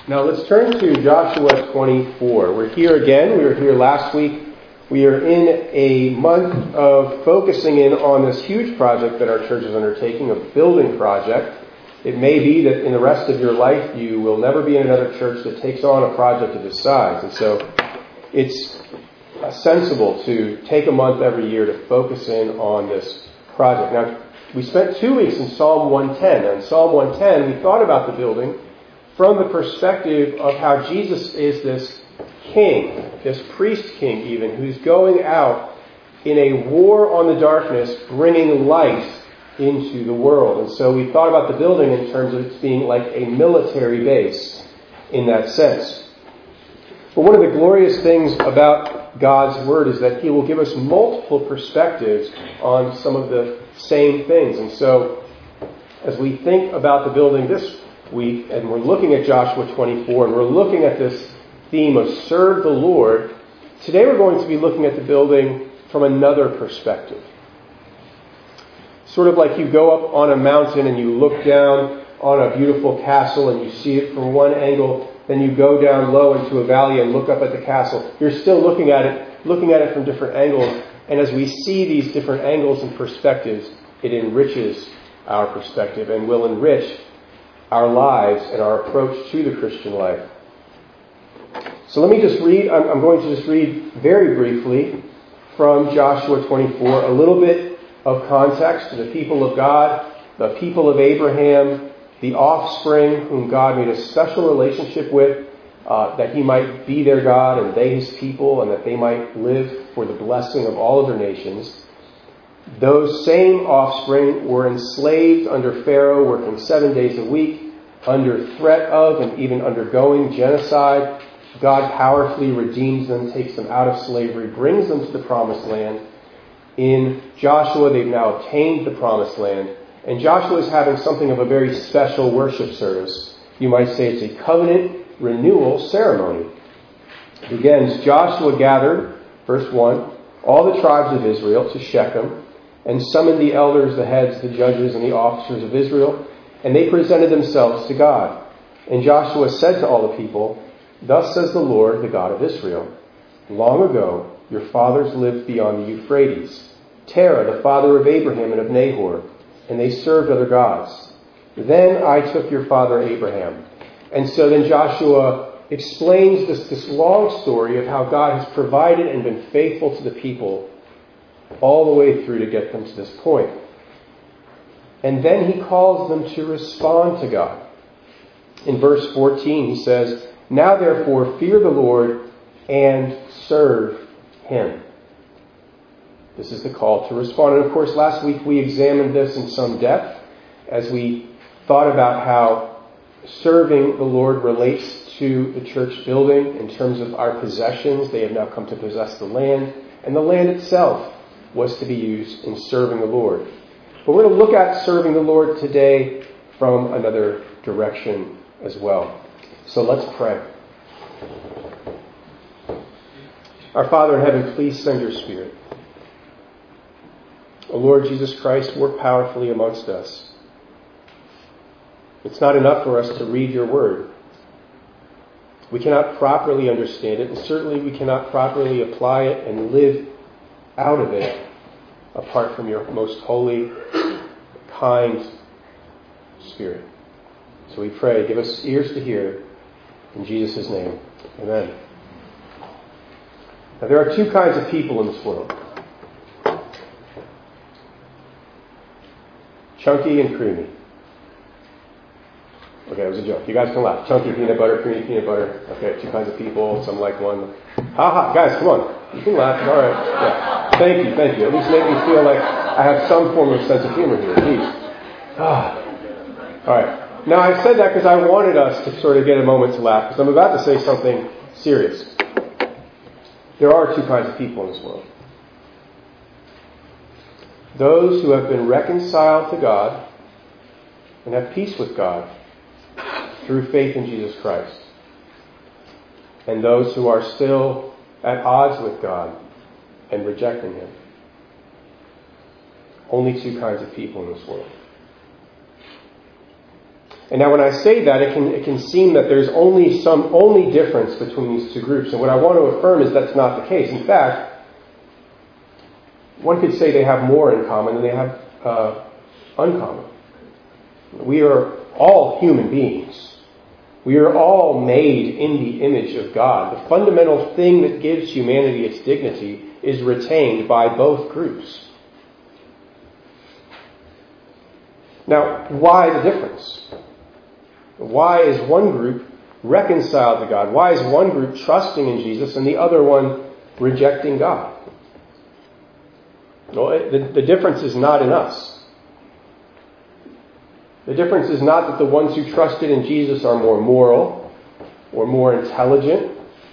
Now let's turn to Joshua 24. We're here again. We were here last week. We are in a month of focusing in on this huge project that our church is undertaking, a building project. It may be that in the rest of your life you will never be in another church that takes on a project of this size. And so it's sensible to take a month every year to focus in on this project. Now, we spent 2 weeks in Psalm 110. And in Psalm 110, we thought about the building from the perspective of how Jesus is this king, this priest king even, who's going out in a war on the darkness, bringing light into the world. And so we thought about the building in terms of it being like a military base in that sense. But one of the glorious things about God's Word is that He will give us multiple perspectives on some of the same things. And so as we think about the building this week, and we're looking at Joshua 24, and we're looking at this theme of serve the Lord, today we're going to be looking at the building from another perspective. Sort of like you go up on a mountain and you look down on a beautiful castle and you see it from one angle, then you go down low into a valley and look up at the castle. You're still looking at it from different angles. And as we see these different angles and perspectives, it enriches our perspective and will enrich our lives and our approach to the Christian life. So let me just read, I'm going to just read very briefly from Joshua 24, a little bit of context to the people of God, the people of Abraham, the offspring whom God made a special relationship with, that He might be their God and they His people, and that they might live for the blessing of all other nations. Those same offspring were enslaved under Pharaoh, working 7 days a week, under threat of and even undergoing genocide. God powerfully redeems them, takes them out of slavery, brings them to the promised land. In Joshua, they've now obtained the promised land. And Joshua is having something of a very special worship service. You might say it's a covenant renewal ceremony. It begins, Joshua gathered, verse 1, all the tribes of Israel to Shechem, and summoned the elders, the heads, the judges, and the officers of Israel, and they presented themselves to God. And Joshua said to all the people, Thus says the Lord, the God of Israel, Long ago your fathers lived beyond the Euphrates, Terah, the father of Abraham and of Nahor, and they served other gods. Then I took your father Abraham. And so then Joshua explains this long story of how God has provided and been faithful to the people all the way through to get them to this point. And then he calls them to respond to God. In verse 14 he says, Now therefore fear the Lord and serve Him. This is the call to respond. And of course last week we examined this in some depth as we thought about how serving the Lord relates to the church building in terms of our possessions. They have now come to possess the land, and the land itself was to be used in serving the Lord. But we're going to look at serving the Lord today from another direction as well. So let's pray. Our Father in heaven, please send your Spirit. O Lord Jesus Christ, work powerfully amongst us. It's not enough for us to read your word. We cannot properly understand it, and certainly we cannot properly apply it and live out of it apart from your most holy, kind Spirit. So we pray, give us ears to hear. In Jesus' name, amen. Now there are two kinds of people in this world. Chunky and creamy. Okay, it was a joke. You guys can laugh. Chunky peanut butter, creamy peanut butter. Okay, two kinds of people. Some like one. Guys, come on. You can laugh. All right. Yeah. Thank you. At least make me feel like I have some form of sense of humor here. Jeez. All right. Now, I said that because I wanted us to sort of get a moment to laugh, because I'm about to say something serious. There are two kinds of people in this world. Those who have been reconciled to God and have peace with God through faith in Jesus Christ. And those who are still at odds with God and rejecting Him. Only two kinds of people in this world. And now when I say that, it can seem that there's only difference between these two groups. And what I want to affirm is that's not the case. In fact, one could say they have more in common than they have uncommon. We are all human beings. We are all made in the image of God. The fundamental thing that gives humanity its dignity is retained by both groups. Now, why the difference? Why is one group reconciled to God? Why is one group trusting in Jesus and the other one rejecting God? Well, the difference is not in us. The difference is not that the ones who trusted in Jesus are more moral or more intelligent.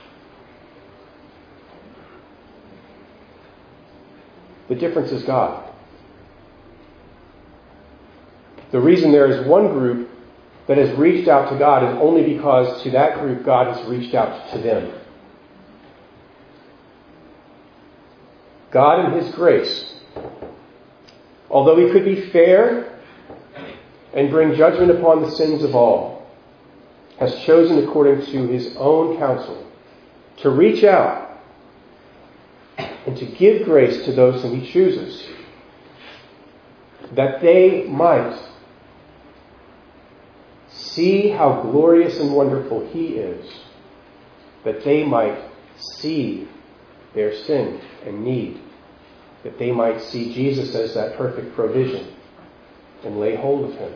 The difference is God. The reason there is one group that has reached out to God is only because to that group God has reached out to them. God in His grace, although He could be fair and bring judgment upon the sins of all, has chosen according to His own counsel to reach out and to give grace to those whom He chooses, that they might see how glorious and wonderful He is, that they might see their sin and need, that they might see Jesus as that perfect provision and lay hold of Him.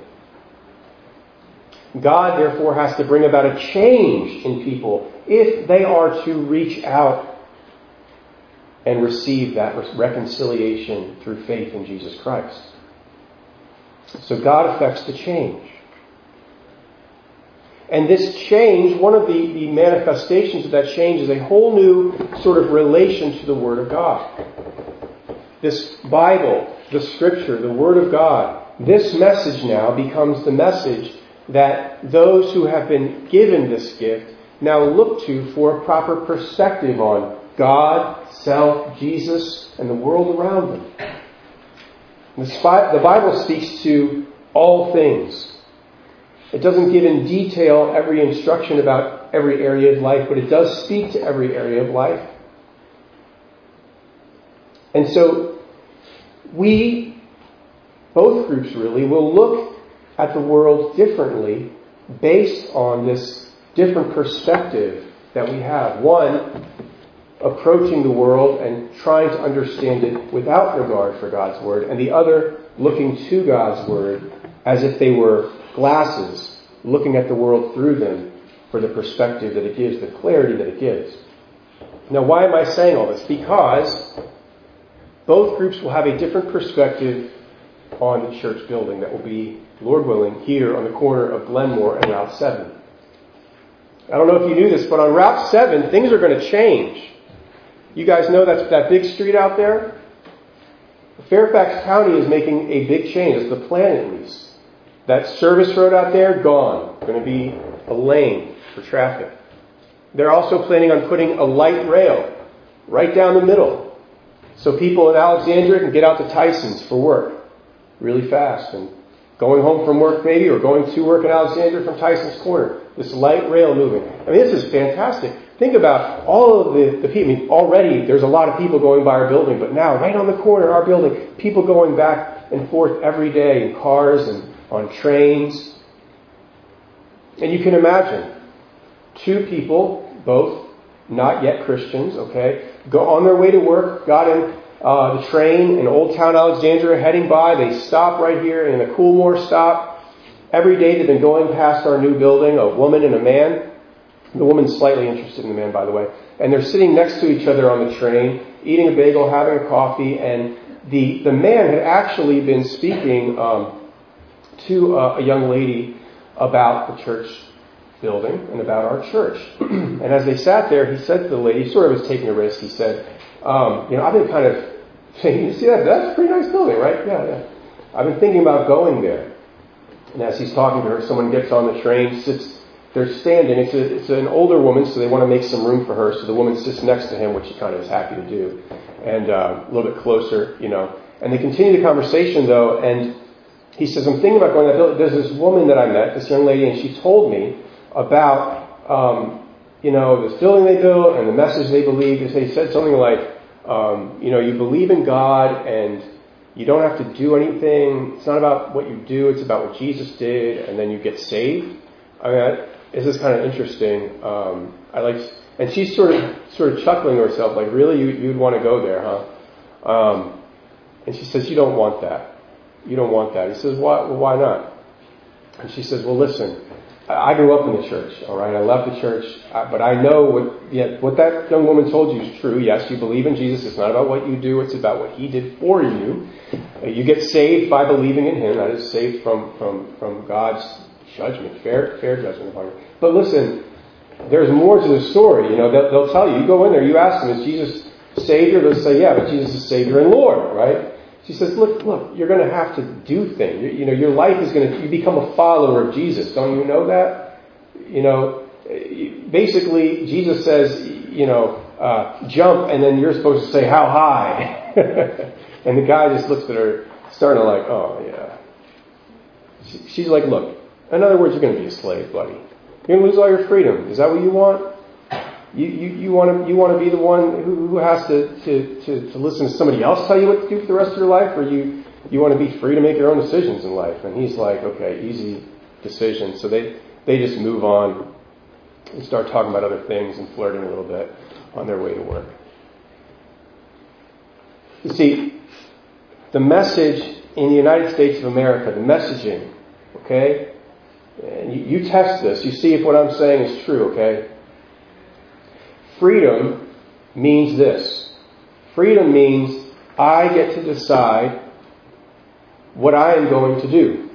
God, therefore, has to bring about a change in people if they are to reach out and receive that reconciliation through faith in Jesus Christ. So God affects the change. And this change, one of the manifestations of that change is a whole new sort of relation to the Word of God. This Bible, the Scripture, the Word of God, this message now becomes the message that those who have been given this gift now look to for a proper perspective on God, self, Jesus, and the world around them. The Bible speaks to all things. It doesn't give in detail every instruction about every area of life, but it does speak to every area of life. And so we, both groups really, will look at the world differently based on this different perspective that we have. One, approaching the world and trying to understand it without regard for God's Word, and the other, looking to God's Word as if they were glasses, looking at the world through them for the perspective that it gives, the clarity that it gives. Now, why am I saying all this? Because both groups will have a different perspective on the church building that will be, Lord willing, here on the corner of Glenmore and Route 7. I don't know if you knew this, but on Route 7, things are going to change. You guys know that's that big street out there? Fairfax County is making a big change. It's the plan, at least. That service road out there, gone. Going to be a lane for traffic. They're also planning on putting a light rail right down the middle, so people in Alexandria can get out to Tyson's for work really fast, and going home from work maybe, or going to work in Alexandria from Tyson's Corner. This light rail moving. I mean, this is fantastic. Think about all of the people. I mean, already there's a lot of people going by our building, but now right on the corner of our building, people going back and forth every day in cars and on trains. And you can imagine two people, both not yet Christians, okay, go on their way to work, got in the train in Old Town Alexandria, heading by. They stop right here in the Coolmore stop. Every day they've been going past our new building, a woman and a man. The woman's slightly interested in the man, by the way. And they're sitting next to each other on the train, eating a bagel, having a coffee, and the man had actually been speaking to a young lady about the church building and about our church. And as they sat there, he said to the lady, sort of was taking a risk, he said, I've been kind of saying, you see that? That's a pretty nice building, right? Yeah. I've been thinking about going there. And as he's talking to her, someone gets on the train, sits, they're standing. It's an older woman, so they want to make some room for her. So the woman sits next to him, which he kind of is happy to do. And a little bit closer, And they continue the conversation, though, and he says, I'm thinking about going to that building. There's this woman that I met, this young lady, and she told me about, this building they built and the message they believe. They said something like, you believe in God and you don't have to do anything. It's not about what you do. It's about what Jesus did, and then you get saved. I mean, this is kind of interesting. And she's sort of chuckling to herself, like, really, you'd want to go there, huh? And she says, you don't want that. You don't want that. He says, why not? And she says, well, listen, I grew up in the church, all right? I love the church, but I know what that young woman told you is true. Yes, you believe in Jesus. It's not about what you do. It's about what he did for you. You get saved by believing in him. That is, saved from God's judgment, fair judgment upon you. But listen, there's more to the story. They'll tell you. You go in there, you ask them, is Jesus Savior? They'll say, yeah, but Jesus is Savior and Lord, right? She says, look, you're going to have to do things. Your life is you become a follower of Jesus. Don't you know that? Basically, Jesus says, jump, and then you're supposed to say, how high? And the guy just looks at her, starting to like, oh, yeah. She's like, look, in other words, you're going to be a slave, buddy. You're going to lose all your freedom. Is that what you want? You want to be the one who has to listen to somebody else tell you what to do for the rest of your life, or you want to be free to make your own decisions in life? And he's like, okay, easy decision. So they just move on and start talking about other things and flirting a little bit on their way to work. You see, the message in the United States of America, the messaging, okay, and you test this, you see if what I'm saying is true, okay? Freedom means this. Freedom means I get to decide what I am going to do.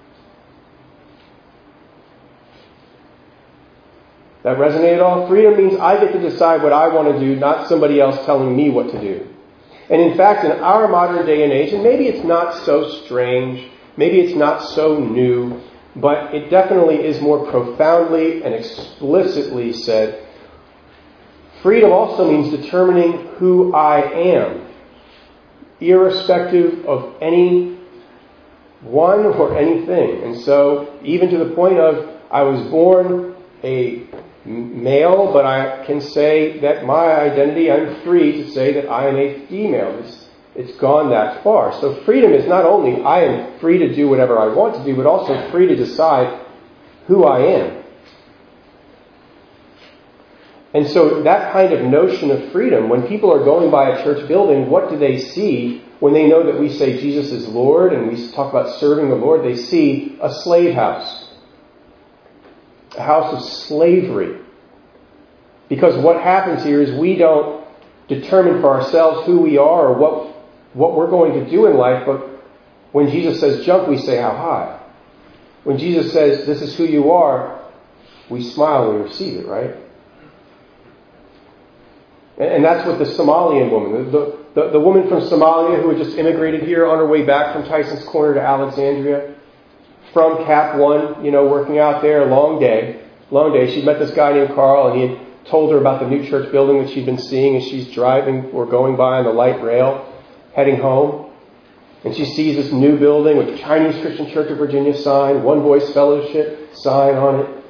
That resonate at all? Freedom means I get to decide what I want to do, not somebody else telling me what to do. And in fact, in our modern day and age, and maybe it's not so strange, maybe it's not so new, but it definitely is more profoundly and explicitly said, freedom also means determining who I am, irrespective of any one or anything. And so, even to the point of, I was born a male, but I can say that my identity, I'm free to say that I am a female. It's gone that far. So freedom is not only I am free to do whatever I want to do, but also free to decide who I am. And so that kind of notion of freedom, when people are going by a church building, what do they see when they know that we say Jesus is Lord and we talk about serving the Lord? They see a slave house. A house of slavery. Because what happens here is we don't determine for ourselves who we are or what we're going to do in life, but when Jesus says jump, we say how high. When Jesus says this is who you are, we smile when we receive it, right? And that's what the Somalian woman, the woman from Somalia who had just immigrated here on her way back from Tyson's Corner to Alexandria, from Cap One, working out there, long day. She met this guy named Carl, and he had told her about the new church building that she'd been seeing as she's driving or going by on the light rail, heading home. And she sees this new building with Chinese Christian Church of Virginia sign, One Voice Fellowship sign on it.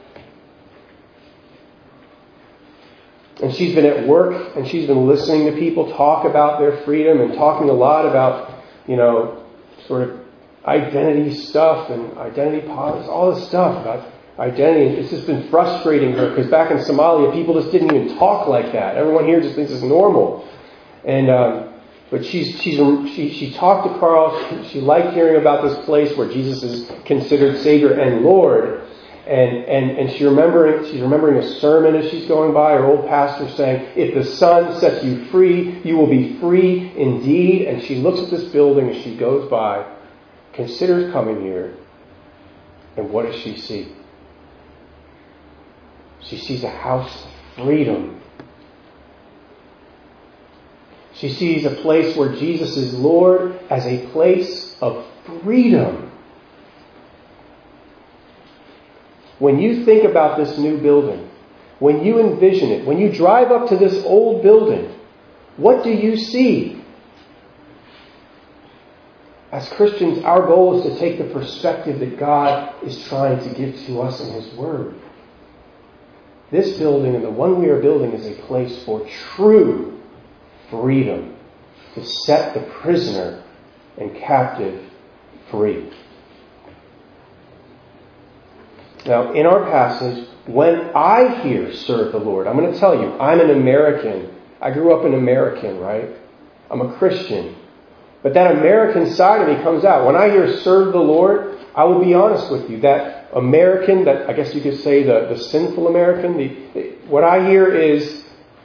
And she's been at work, and she's been listening to people talk about their freedom and talking a lot about, sort of identity stuff and identity politics, all this stuff about identity. It's just been frustrating her because back in Somalia, people just didn't even talk like that. Everyone here just thinks it's normal. And but she talked to Carl. She liked hearing about this place where Jesus is considered Savior and Lord. And she's remembering a sermon as she's going by. Her old pastor saying, "If the Son sets you free, you will be free indeed." And she looks at this building as she goes by, considers coming here, and what does she see? She sees a house of freedom. She sees a place where Jesus is Lord as a place of freedom. When you think about this new building, when you envision it, when you drive up to this old building, what do you see? As Christians, our goal is to take the perspective that God is trying to give to us in His Word. This building and the one we are building is a place for true freedom, to set the prisoner and captive free. Now, in our passage, when I hear serve the Lord, I'm going to tell you, I'm an American. I grew up an American, right? I'm a Christian. But that American side of me comes out. When I hear serve the Lord, I will be honest with you. That American, that I guess you could say the sinful American, what I hear is,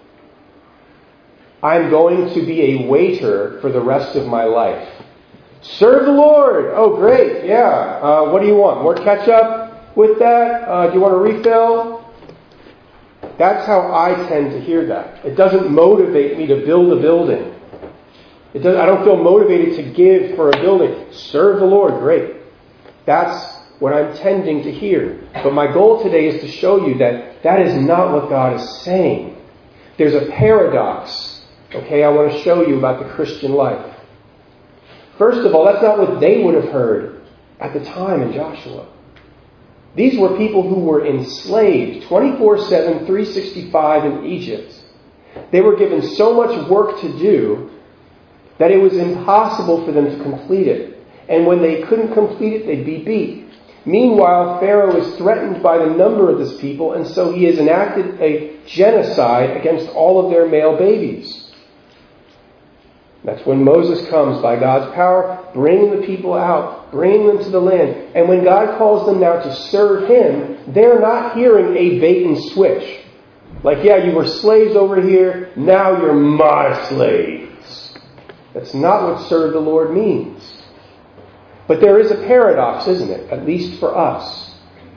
I'm going to be a waiter for the rest of my life. Serve the Lord! Oh, great, yeah. What do you want? More ketchup with that? Do you want a refill? That's how I tend to hear that. It doesn't motivate me to build a building. I don't feel motivated to give for a building. Serve the Lord, great. That's what I'm tending to hear. But my goal today is to show you that that is not what God is saying. There's a paradox, okay, I want to show you about the Christian life. First of all, that's not what they would have heard at the time in Joshua. These were people who were enslaved 24/7, 365 in Egypt. They were given so much work to do that it was impossible for them to complete it. And when they couldn't complete it, they'd be beat. Meanwhile, Pharaoh is threatened by the number of this people, and so he has enacted a genocide against all of their male babies. That's when Moses comes by God's power, bringing the people out, bringing them to the land. And when God calls them now to serve Him, they're not hearing a bait and switch. Like, yeah, you were slaves over here, now you're my slaves. That's not what serve the Lord means. But there is a paradox, isn't it? At least for us.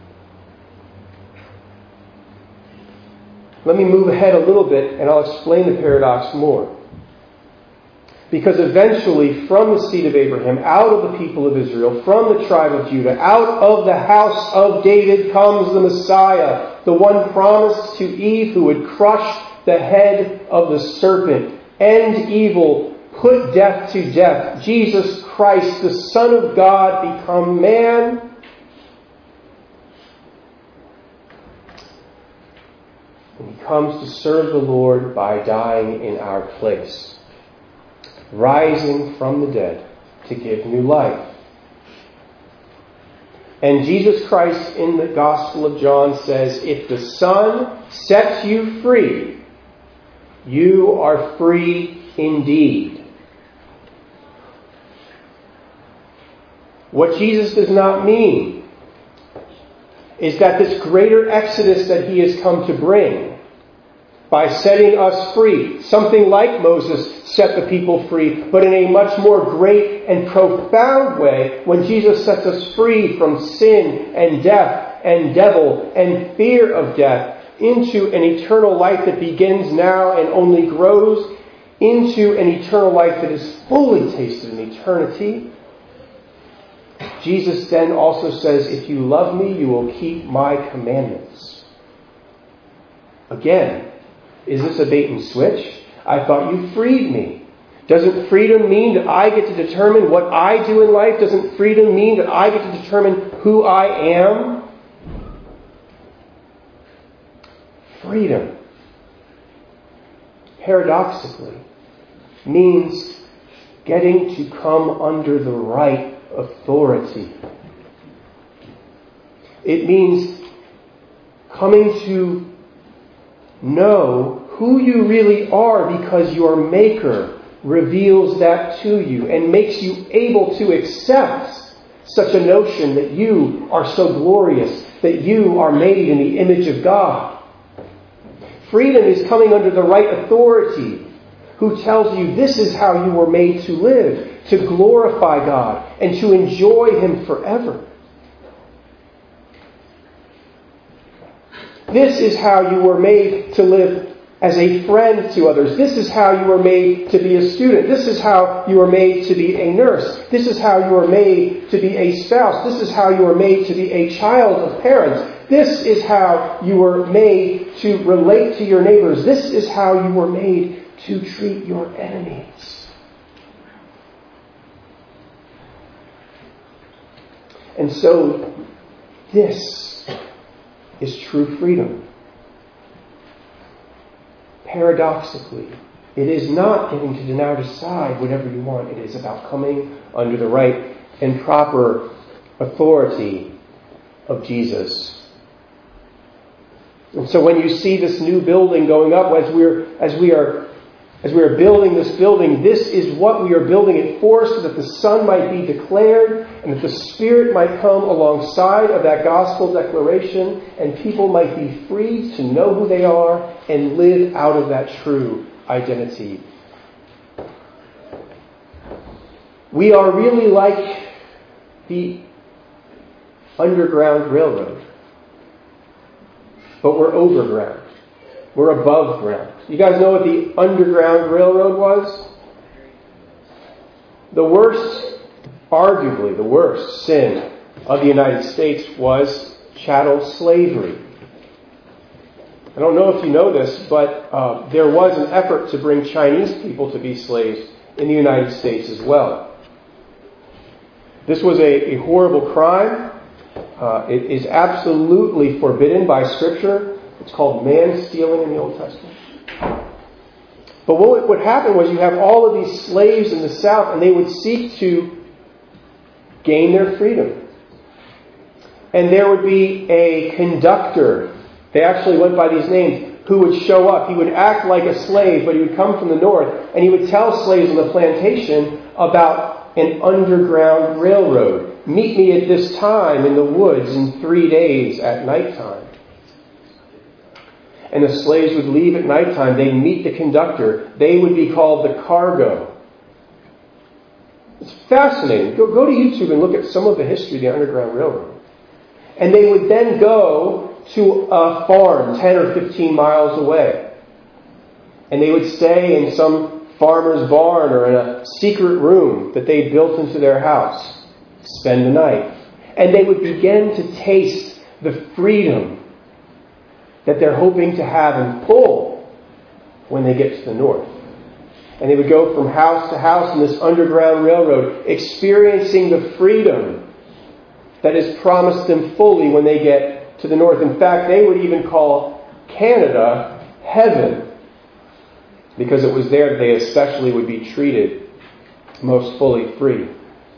Let me move ahead a little bit and I'll explain the paradox more. Because eventually, from the seed of Abraham, out of the people of Israel, from the tribe of Judah, out of the house of David comes the Messiah, the one promised to Eve who would crush the head of the serpent, end evil, put death to death. Jesus Christ, the Son of God, become man. And He comes to serve the Lord by dying in our place, rising from the dead to give new life. And Jesus Christ in the Gospel of John says, if the Son sets you free, you are free indeed. What Jesus does not mean is that this greater exodus that He has come to bring, by setting us free, something like Moses set the people free, but in a much more great and profound way, when Jesus sets us free from sin and death and devil and fear of death into an eternal life that begins now and only grows into an eternal life that is fully tasted in eternity. Jesus then also says, if you love me, you will keep my commandments. Again, is this a bait and switch? I thought you freed me. Doesn't freedom mean that I get to determine what I do in life? Doesn't freedom mean that I get to determine who I am? Freedom, paradoxically, means getting to come under the right authority. It means coming to know who you really are because your Maker reveals that to you and makes you able to accept such a notion that you are so glorious, that you are made in the image of God. Freedom is coming under the right authority who tells you this is how you were made to live, to glorify God and to enjoy Him forever. This is how you were made to live as a friend to others. This is how you were made to be a student. This is how you were made to be a nurse. This is how you were made to be a spouse. This is how you were made to be a child of parents. This is how you were made to relate to your neighbors. This is how you were made to treat your enemies. And so, this is true freedom. Paradoxically, it is not getting to now decide whatever you want. It is about coming under the right and proper authority of Jesus. And so when you see this new building going up, as we are building this building, this is what we are building it for, so that the Son might be declared and that the Spirit might come alongside of that gospel declaration and people might be free to know who they are and live out of that true identity. We are really like the Underground Railroad, but we're overground. We're above ground. You guys know what the Underground Railroad was? Arguably the worst sin of the United States was chattel slavery. I don't know if you know this, but there was an effort to bring Chinese people to be slaves in the United States as well. This was a horrible crime. It is absolutely forbidden by Scripture. It's called man-stealing in the Old Testament. But what would happen was you have all of these slaves in the South, and they would seek to gain their freedom. And there would be a conductor. They actually went by these names, who would show up. He would act like a slave, but he would come from the north, and he would tell slaves on the plantation about an underground railroad. Meet me at this time in the woods in 3 days at nighttime. And the slaves would leave at nighttime. They'd meet the conductor. They would be called the cargo. It's fascinating. Go to YouTube and look at some of the history of the Underground Railroad. And they would then go to a farm 10 or 15 miles away. And they would stay in some farmer's barn or in a secret room that they built into their house. Spend the night. And they would begin to taste the freedom that they're hoping to have in full when they get to the north. And they would go from house to house in this Underground Railroad, experiencing the freedom that is promised them fully when they get to the north. In fact, they would even call Canada heaven, because it was there that they especially would be treated most fully free.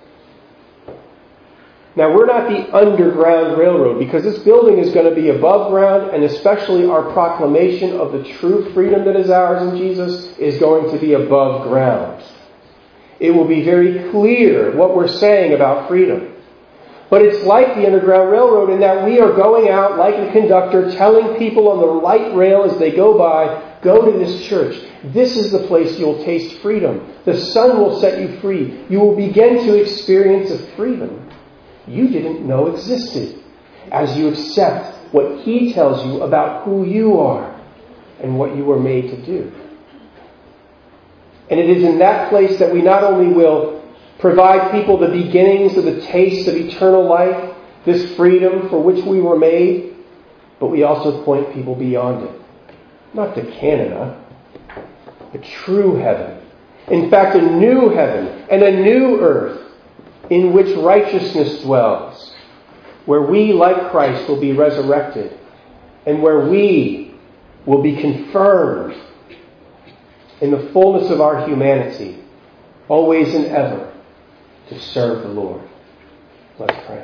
Now, we're not the Underground Railroad, because this building is going to be above ground, and especially our proclamation of the true freedom that is ours in Jesus is going to be above ground. It will be very clear what we're saying about freedom. But it's like the Underground Railroad in that we are going out like a conductor, telling people on the light rail as they go by, go to this church. This is the place you'll taste freedom. The Son will set you free. You will begin to experience a freedom you didn't know existed as you accept what He tells you about who you are and what you were made to do. And it is in that place that we not only will provide people the beginnings of the taste of eternal life, this freedom for which we were made, but we also point people beyond it. Not to Canada, a true heaven. In fact, a new heaven and a new earth in which righteousness dwells, where we, like Christ, will be resurrected, and where we will be confirmed in the fullness of our humanity, always and ever, to serve the Lord. Let's pray.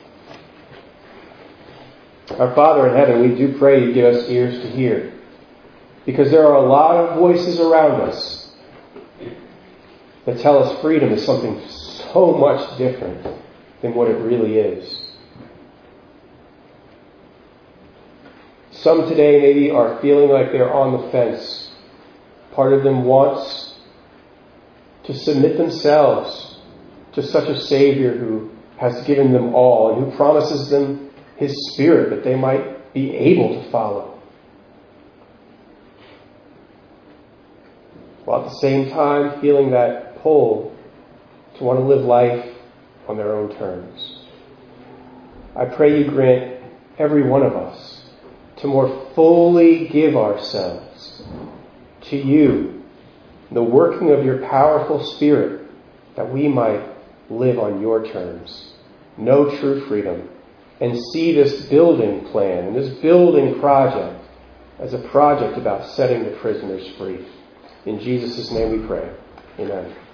Our Father in heaven, we do pray you give us ears to hear, because there are a lot of voices around us that tell us freedom is something so much different than what it really is. Some today maybe are feeling like they're on the fence. Part of them wants to submit themselves to such a Savior who has given them all and who promises them His Spirit that they might be able to follow. While at the same time feeling that pull to want to live life on their own terms. I pray you grant every one of us to more fully give ourselves to you, the working of your powerful Spirit, that we might live on your terms. know true freedom, and see this building plan and this building project as a project about setting the prisoners free. In Jesus' name we pray. Amen.